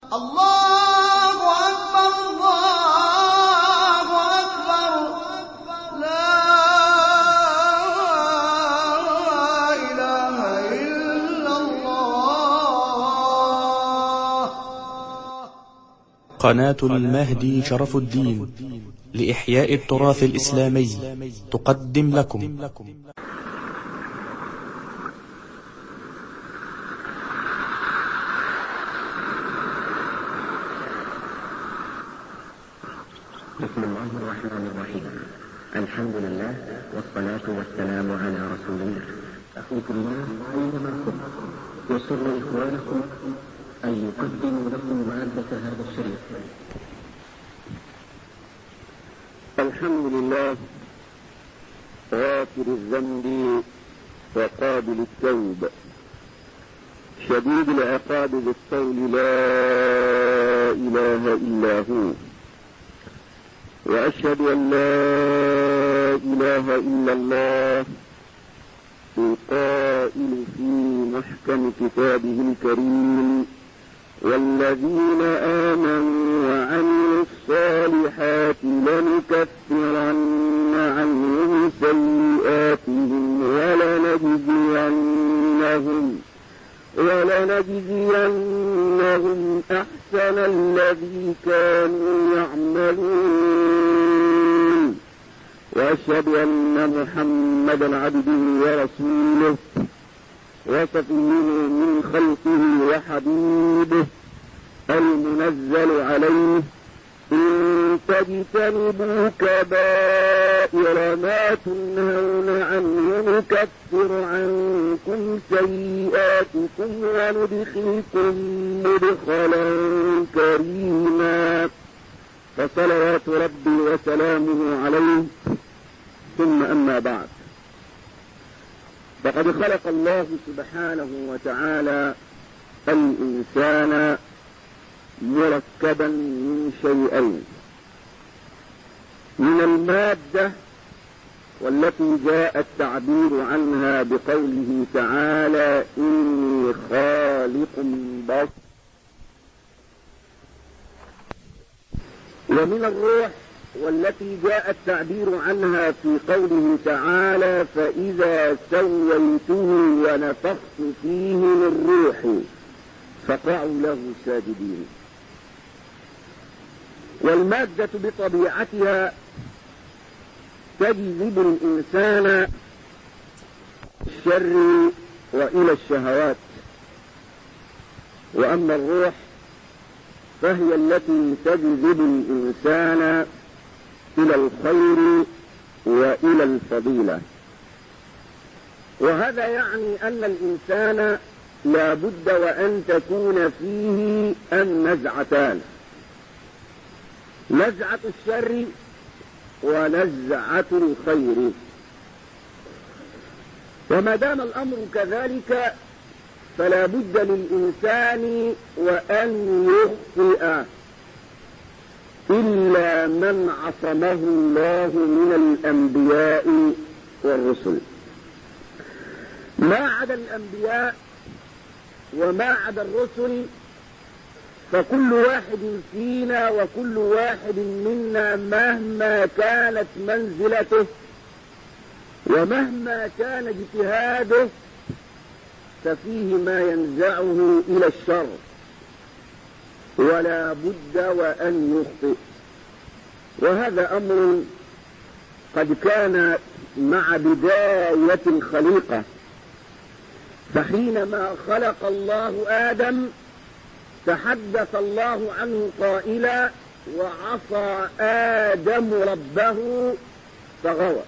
الله أكبر الله أكبر لا إله إلا الله. قناة المهدي شرف الدين لإحياء التراث الإسلامي تقدم لكم بسم الله الرحمن الرحيم. الحمد لله والصلاة والسلام على رسول الله. أخوكم الله أينما كنتم يسر إخوانكم أن يقدموا لكم مادة هذا الشريف. الحمد لله غافر الذنب وقابل التوب شديد العقاب بالقول لا إله إلا هو، وأشهد أن لا إله إلا الله القائل في محكم كتابه الكريم: والذين آمنوا وعملوا الصالحات لنكفرن عنهم سيئاتهم ولنجزينهم أحسن الذي كانوا يعملون. وأشهد أن محمدا عبده ورسوله وصفيه من خلقه وحبيبه المنزل عليه: إن تجتنبوا كبائر ما تنهون عنه نكفر عنكم سيئاتكم وندخلكم مدخلا كريما. فصلوات ربي وسلامه عليه. ثم أما بعد، فقد خلق الله سبحانه وتعالى الإنسان مركبا من شيئين: من المادة والتي جاء التعبير عنها بقوله تعالى: إني خالق بشر، ومن الروح والتي جاء التعبير عنها في قوله تعالى: فإذا سويته ونفخت فيه من روحي فقعوا له ساجدين. والمادة بطبيعتها تجذب الإنسان الشر وإلى الشهوات، وأما الروح فهي التي تجذب الإنسان إلى الخير وإلى الفضيلة. وهذا يعني أن الإنسان لا بد وأن تكون فيه النزعتان: نزعة الشر ونزعة الخير. وما دام الأمر كذلك فلا بد للإنسان وأن يخطئ إلا من عصمه الله من الأنبياء والرسل. ما عدا الأنبياء وما عدا الرسل فكل واحد فينا وكل واحد منا مهما كانت منزلته ومهما كان اجتهاده ففيه ما ينزعه إلى الشر، ولا بد وأن يخطئ. وهذا أمر قد كان مع بداية الخليقة، فحينما خلق الله آدم تحدث الله عنه قائلا: وعصى آدم ربه فغوى.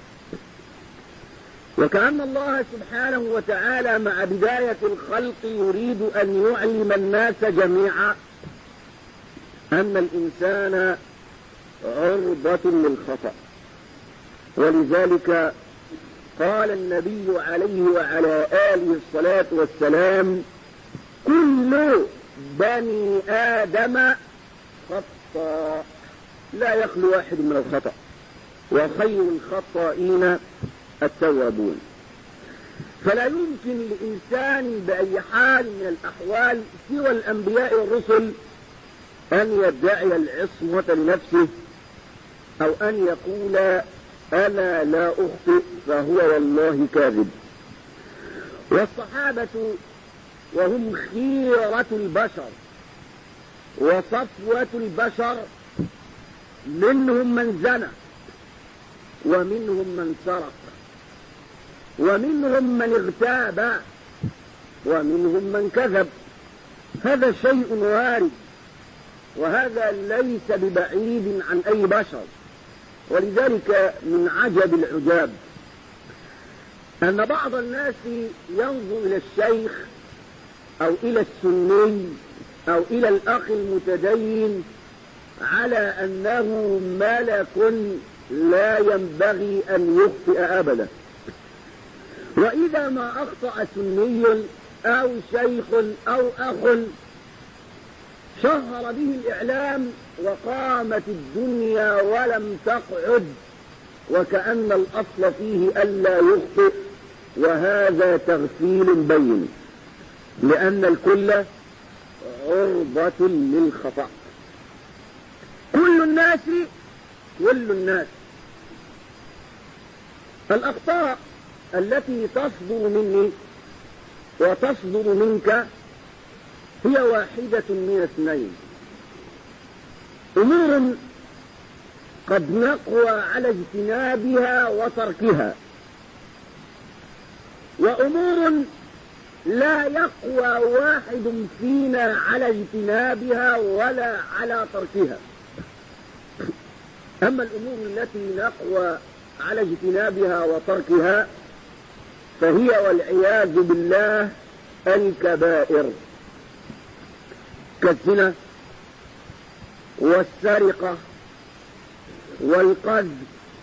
وكأن الله سبحانه وتعالى مع بداية الخلق يريد أن يعلم الناس جميعا أن الإنسان عرضة للخطأ. ولذلك قال النبي عليه وعلى آله الصلاة والسلام: كل بني آدم خطاء لا يخلو واحد من الخطأ، وخير الخطائين التوابون. فلا يمكن لإنسان بأي حال من الأحوال سوى الأنبياء والرسل أن يدعي العصمة لنفسه أو أن يقول أنا لا أخطئ فهو والله كاذب. والصحابة وهم خيرة البشر وصفوة البشر، منهم من زنى ومنهم من سرق ومنهم من اغتاب ومنهم من كذب. هذا شيء وارد، وهذا ليس ببعيد عن أي بشر. ولذلك من عجب العجاب أن بعض الناس ينظر إلى الشيخ أو إلى السني أو إلى الأخ المتدين على أنه ملك لا ينبغي أن يخطئ أبدا. وإذا ما أخطأ سني أو شيخ أو أخ شهر به الإعلام وقامت الدنيا ولم تقعد، وكأن الأصل فيه ألا يخطئ، وهذا تغفيل بين، لأن الكل عرضة للخطأ. كل الناس الأخطاء التي تصدر مني وتصدر منك هي واحدة من اثنين: أمور قد نقوى على اجتنابها وتركها، وأمور لا يقوى واحد فينا على اجتنابها ولا على تركها. أما الأمور التي نقوى على اجتنابها وتركها فهي والعياذ بالله الكبائر، كالزنا والسرقة والقذف.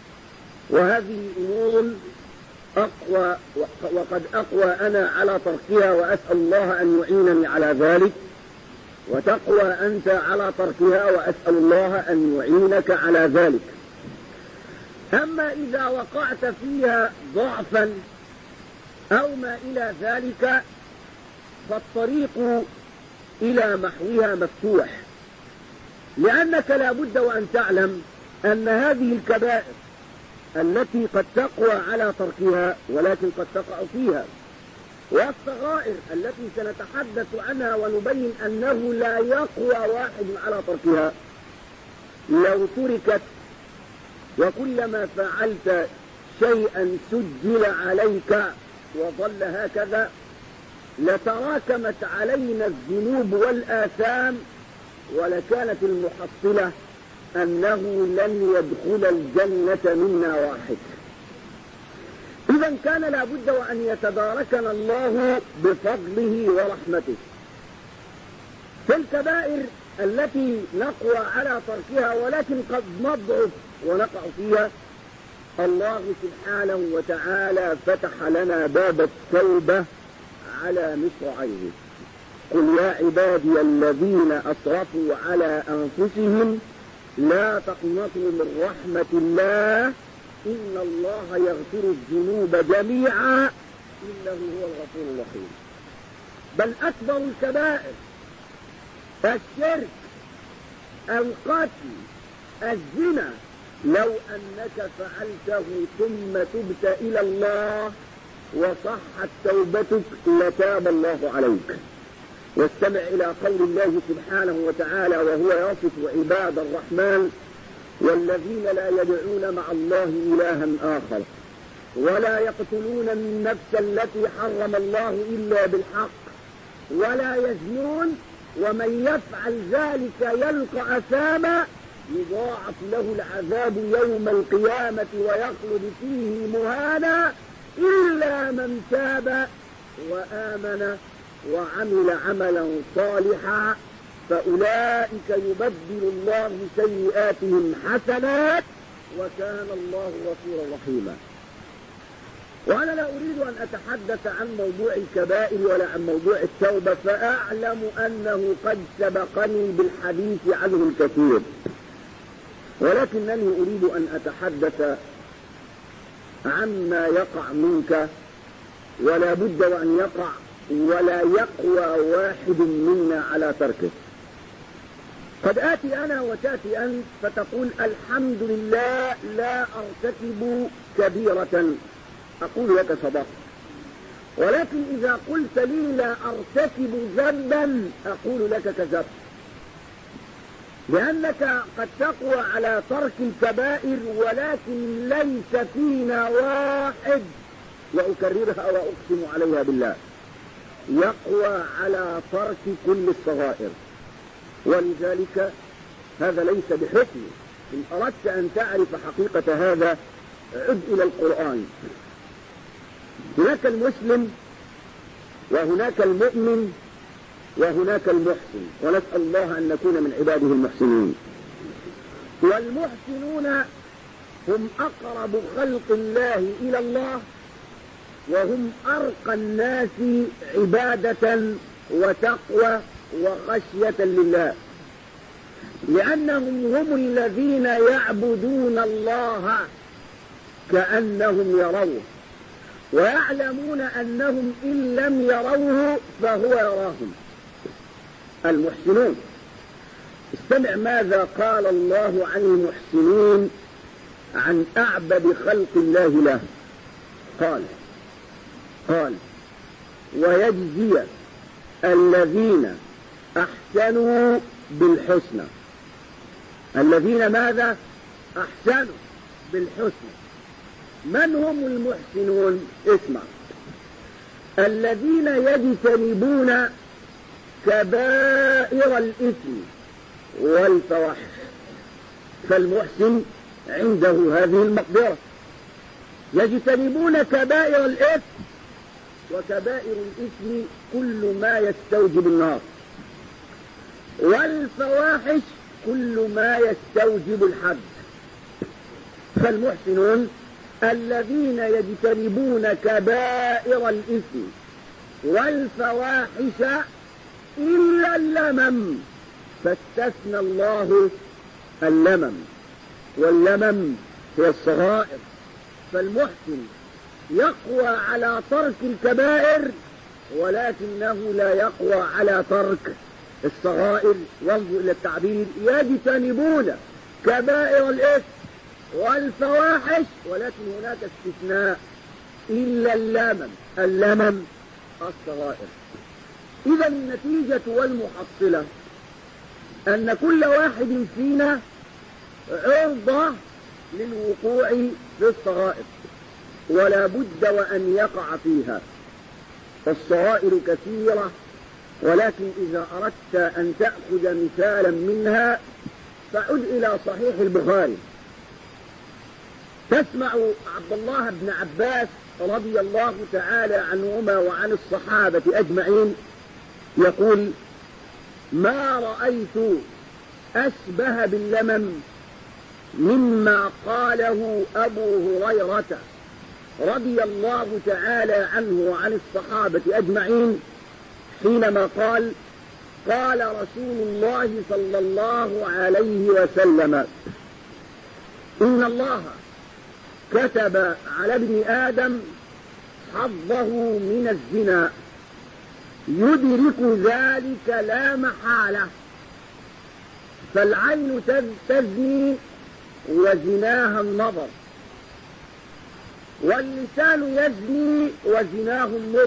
وهذه أمور أقوى، وقد أقوى أنا على تركها وأسأل الله أن يعينني على ذلك، وتقوى أنت على تركها وأسأل الله أن يعينك على ذلك. أما إذا وقعت فيها ضعفا أو ما إلى ذلك فالطريق إلى محوها مفتوح، لأنك لا بد وأن تعلم أن هذه الكبائر التي قد تقوى على تركها ولكن قد تقع فيها، والصغائر التي سنتحدث عنها ونبين أنه لا يقوى واحد على تركها، لو تركت وكلما فعلت شيئا سجل عليك وظل هكذا لتراكمت علينا الذنوب والآثام، ولكانت المحصلة أنه لن يدخل الجنة منا واحد. إذا كان لا بد وأن يتداركنا الله بفضله ورحمته. في الكبائر التي نقوى على تركها ولكن قد نضعف ونقع فيها، الله سبحانه وتعالى فتح لنا باب التوبة على مصراعيه: قل يا عبادي الذين أسرفوا على أنفسهم لا تقنطوا من رحمة الله إن الله يغفر الذنوب جميعا إنه هو الغفور الرحيم. بل أكبر الكبائر الشرك، القتل، الزنا، لو أنك فعلته ثم تبت إلى الله وصحت توبتك لتاب الله عليك. واستمع إلى قول الله سبحانه وتعالى وهو يصف عباد الرحمن: والذين لا يدعون مع الله إلها آخر ولا يقتلون النفس التي حرم الله إلا بالحق ولا يزنون ومن يفعل ذلك يلقى أثاما يضاعف له العذاب يوم القيامة ويخلد فيه مهانا إلا من تاب وآمن وعمل عملا صالحا فأولئك يبدل الله سيئاتهم حسنات وكان الله غفورا رحيما. وأنا لا أريد أن أتحدث عن موضوع الكبائر ولا عن موضوع التوبة، فأعلم أنه قد سبقني بالحديث عنه الكثير، ولكنني أريد أن أتحدث عما يقع منك ولا بد وأن يقع ولا يقوى واحد منا على تركه. قد آتي أنا وتأتي أنت فتقول الحمد لله لا أرتكب كبيرة، أقول لك صدقت. ولكن إذا قلت لي لا أرتكب ذنبا أقول لك كذبت، لأنك قد تقوى على ترك الكبائر ولكن ليس فينا واحد، وأكررها وأقسم عليها بالله، يقوى على ترك كل الصغائر. ولذلك هذا ليس بحكم. إن أردت أن تعرف حقيقة هذا عد إلى القرآن. هناك المسلم وهناك المؤمن وهناك المحسن، ونسأل الله أن نكون من عباده المحسنين. والمحسنون هم أقرب خلق الله إلى الله، وهم أرقى الناس عبادة وتقوى وخشية لله، لأنهم هم الذين يعبدون الله كأنهم يروه، ويعلمون أنهم إن لم يروه فهو يراهم. المحسنون. استمع ماذا قال الله عن المحسنين، عن أعبد خلق الله له. قال ويجزي الذين أحسنوا بالحسنى. الذين ماذا؟ أحسنوا بالحسنى. من هم المحسنون؟ اسمع. الذين يجتنبون كبائر الإثم والفواحش. فالمحسن عنده هذه المقدرة، يجتنبون كبائر الإثم، وكبائر الإثم كل ما يستوجب النار، والفواحش كل ما يستوجب الحد. فالمحسنون الذين يجتنبون كبائر الإثم والفواحش إلا اللمم، فاستثنى الله اللمم، واللمم هي الصغائر. فالمحسن يقوى على ترك الكبائر ولكنه لا يقوى على ترك الصغائر. وانظر إلى التعبير، يجتنبون كبائر الإثم والفواحش، ولكن هناك استثناء، إلا اللمم. اللمم الصغائر. إذا النتيجة والمحصلة أن كل واحد فينا عرضة للوقوع في الصغائر، ولا بد وأن يقع فيها. فالصغائر كثيرة، ولكن إذا أردت أن تأخذ مثالا منها فعد إلى صحيح البخاري. تسمع عبد الله بن عباس رضي الله تعالى عنهما وعن الصحابة أجمعين يقول: ما رأيت أشبه باللمم مما قاله أبو هريرة رضي الله تعالى عنه وعن الصحابة أجمعين حينما قال: قال رسول الله صلى الله عليه وسلم: إن الله كتب على ابن آدم حظه من الزنا، يدرك ذلك لا محالة، فالعين تزني وزناها النظر، واللسان يزني وزناه النطق،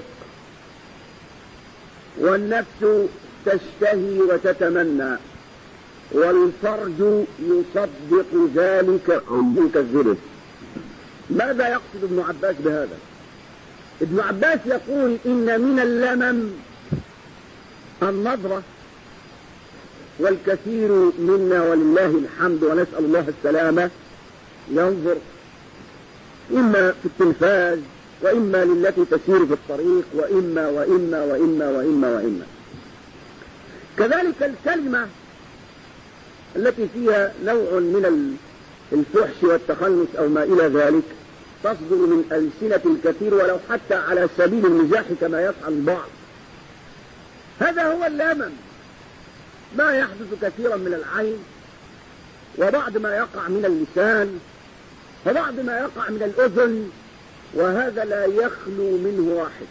والنفس تشتهي وتتمنى، والفرج يصدق ذلك أو يكذبه. ماذا يقصد ابن عباس بهذا؟ ابن عباس يقول: إن من اللمم النظرة، والكثير منا ولله الحمد ونسأل الله السلامة ينظر إما في التلفاز، وإما للتي تسير في الطريق، وإما وإما وإما وإما وإما. كذلك الكلمة التي فيها نوع من الفحش والتخنث أو ما إلى ذلك تصدر من ألسنة الكثير، ولو حتى على سبيل المزاح كما يفعل البعض. هذا هو اللمم، ما يحدث كثيرا من العين، وبعض ما يقع من اللسان، وبعض ما يقع من الأذن، وهذا لا يخلو منه واحد.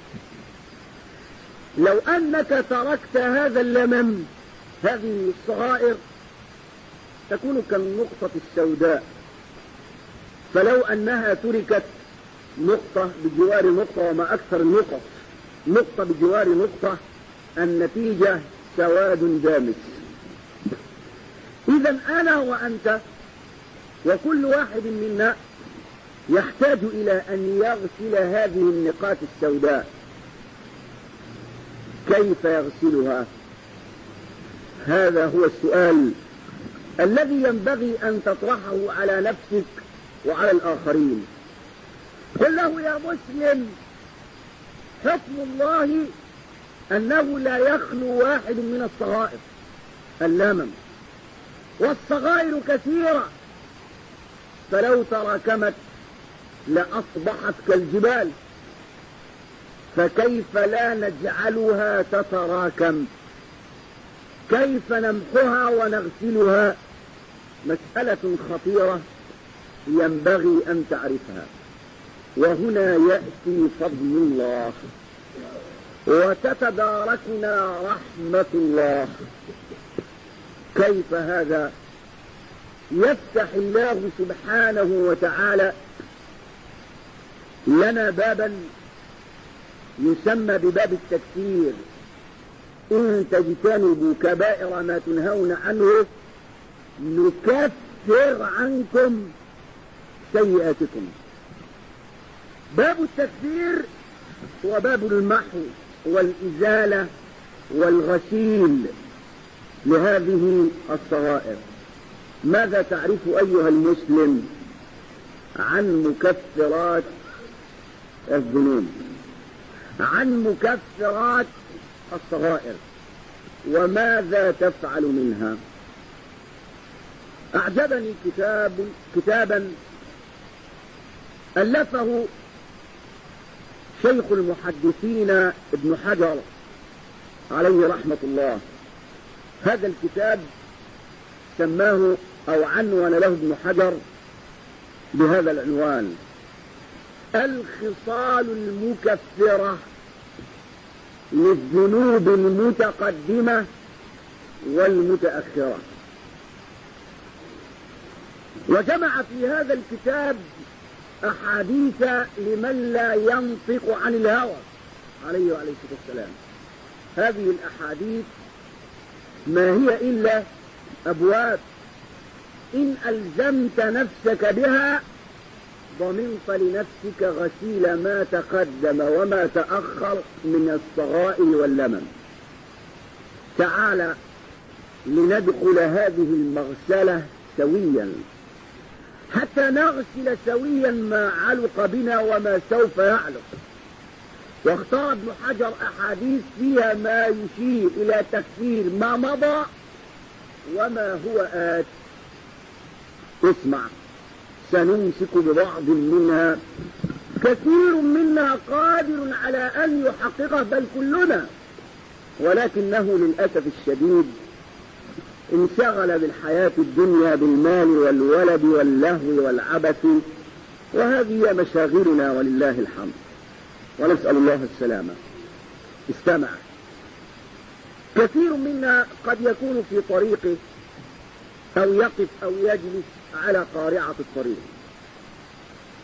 لو أنك تركت هذا اللمم، هذه الصغائر، تكون كالنقطة السوداء، فلو أنها تركت نقطة بجوار نقطة، وما أكثر النقط، نقطة بجوار نقطة، النتيجة سواد دامس. إذا أنا وأنت وكل واحد منا يحتاج إلى أن يغسل هذه النقاط السوداء. كيف يغسلها؟ هذا هو السؤال الذي ينبغي أن تطرحه على نفسك وعلى الآخرين. قل له: يا مسلم، حكم الله أنه لا يخلو واحد من الصغائر اللمم، والصغائر كثيرة، فلو تراكمت لأصبحت كالجبال، فكيف لا نجعلها تتراكم؟ كيف نمحها ونغسلها؟ مسألة خطيرة ينبغي أن تعرفها. وهنا يأتي فضل الله وتتداركنا رحمة الله. كيف هذا؟ يفتح الله سبحانه وتعالى لنا بابا يسمى بباب التكفير: إن تجتنبوا كبائر ما تنهون عنه نكفر عنكم سيئاتكم. باب التكفير هو باب المحو والإزالة والغسيل لهذه الصغائر. ماذا تعرف أيها المسلم عن مكفرات الذنوب، عن مكفرات الصغائر، وماذا تفعل منها؟ أعجبني كتابا ألفه شيخ المحدثين ابن حجر عليه رحمة الله. هذا الكتاب سماه أو عنوان له ابن حجر بهذا العنوان: الخصال المكفرة للذنوب المتقدمة والمتأخرة. وجمع في هذا الكتاب أحاديث لمن لا ينطق عن الهوى عليه وعليه الصلاة والسلام. هذه الأحاديث ما هي إلا أبواب إن ألزمت نفسك بها ضمنت لنفسك غسيل ما تقدم وما تأخر من الصغائر واللمم. تعال لندخل هذه المغسلة سويا حتى نغسل سويا ما علق بنا وما سوف يعلق. واختار ابن حجر أحاديث فيها ما يشير إلى تكفير ما مضى وما هو آت. اسمع، سنمسك ببعض منها، كثير منا قادر على أن يحققه بل كلنا، ولكنه للأسف الشديد انشغل بالحياة الدنيا بالمال والولد واللهو والعبث، وهذه مشاغلنا ولله الحمد ونسأل الله السلامة. استمع، كثير منا قد يكون في طريقه أو يقف أو يجلس على قارعة الطريق